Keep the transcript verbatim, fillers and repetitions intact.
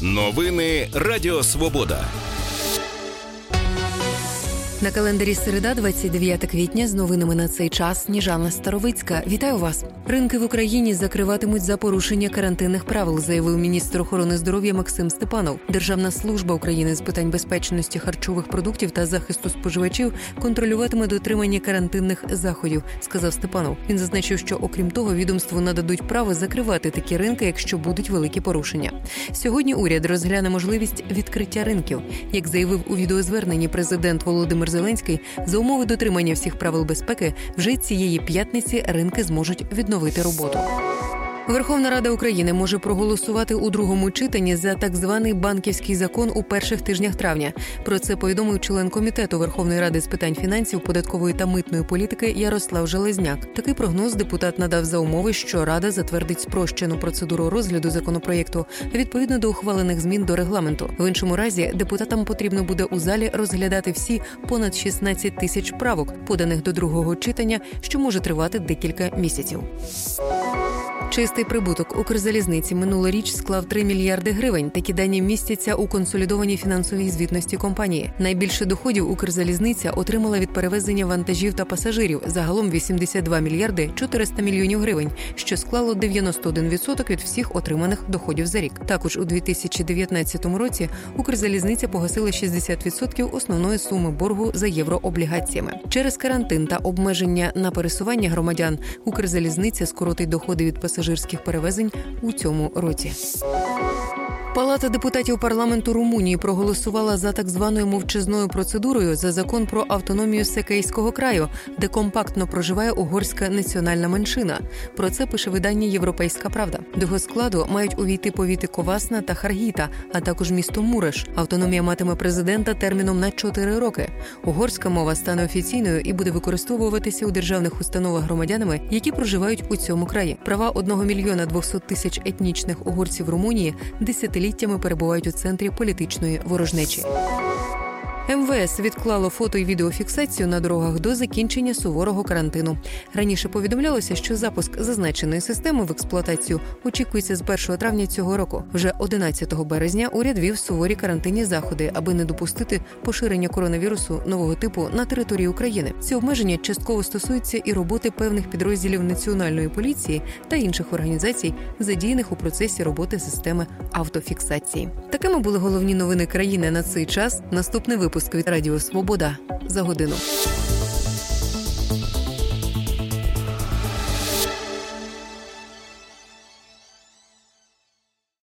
Новини Радіо Свобода. На календарі середа, двадцять дев'яте квітня, з новинами на цей час Сніжана Старовицька. Вітаю вас. Ринки в Україні закриватимуть за порушення карантинних правил, заявив міністр охорони здоров'я Максим Степанов. Державна служба України з питань безпечності харчових продуктів та захисту споживачів контролюватиме дотримання карантинних заходів, сказав Степанов. Він зазначив, що окрім того, відомству нададуть право закривати такі ринки, якщо будуть великі порушення. Сьогодні уряд розгляне можливість відкриття ринків. Як заявив у відеозверненні президент Володимир Зеленський, за умови дотримання всіх правил безпеки вже цієї п'ятниці ринки зможуть відновити роботу. Верховна Рада України може проголосувати у другому читанні за так званий банківський закон у перших тижнях травня. Про це повідомив член Комітету Верховної Ради з питань фінансів, податкової та митної політики Ярослав Железняк. Такий прогноз депутат надав за умови, що Рада затвердить спрощену процедуру розгляду законопроєкту відповідно до ухвалених змін до регламенту. В іншому разі депутатам потрібно буде у залі розглядати всі понад шістнадцять тисяч правок, поданих до другого читання, що може тривати декілька місяців. Чистий прибуток Укрзалізниці минулоріч склав три мільярди гривень. Такі дані містяться у консолідованій фінансовій звітності компанії. Найбільше доходів Укрзалізниця отримала від перевезення вантажів та пасажирів. Загалом вісімдесят два мільярди чотириста мільйонів гривень, що склало дев'яносто один відсоток від всіх отриманих доходів за рік. Також у дві тисячі дев'ятнадцятому році Укрзалізниця погасила шістдесят відсотків основної суми боргу за єврооблігаціями. Через карантин та обмеження на пересування громадян Укрзалізниця скоротить доходи від пасажирів пасажирських перевезень у цьому році. Палата депутатів парламенту Румунії проголосувала за так званою мовчазною процедурою за закон про автономію Секейського краю, де компактно проживає угорська національна меншина. Про це пише видання «Європейська правда». До його складу мають увійти повіти Ковасна та Харгіта, а також місто Муреш. Автономія матиме президента терміном на чотири роки. Угорська мова стане офіційною і буде використовуватися у державних установах громадянами, які проживають у цьому краї. Права одного мільйона двохсот тисяч етнічних угорців Румунії десятиліттями перебувають у центрі політичної ворожнечі. ем ве ес відклало фото- і відеофіксацію на дорогах до закінчення суворого карантину. Раніше повідомлялося, що запуск зазначеної системи в експлуатацію очікується з першого травня цього року. Вже одинадцятого березня уряд вів суворі карантинні заходи, аби не допустити поширення коронавірусу нового типу на території України. Ці обмеження частково стосуються і роботи певних підрозділів Національної поліції та інших організацій, задіяних у процесі роботи системи автофіксації. Такими були головні новини країни на цей час. Наступний випуск від Радіо Свобода за годину.